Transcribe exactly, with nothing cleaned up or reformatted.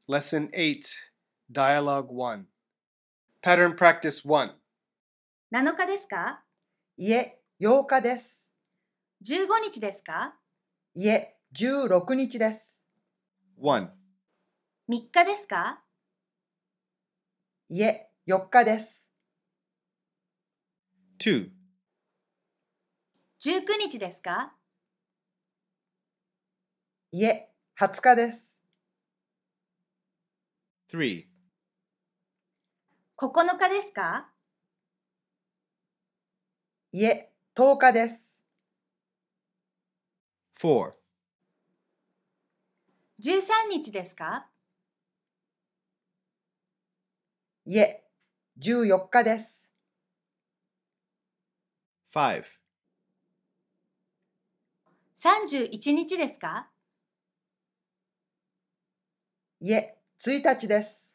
Lesson eight, Dialogue one. Pattern Practice one. なのかですか？ いえ、ようかです。 じゅうごにちですか？ いえ、じゅうろくにちです。 one. みっかですか？ いえ、よっかです。 two. じゅうくにちですか？ いえ、はつかです。 three. ここのかですか？ いえ、とおかです。 four. じゅうさんにちですか？ いえ、じゅうよっかです。 five. さんじゅういちにちですか？ いえ、ついたちです。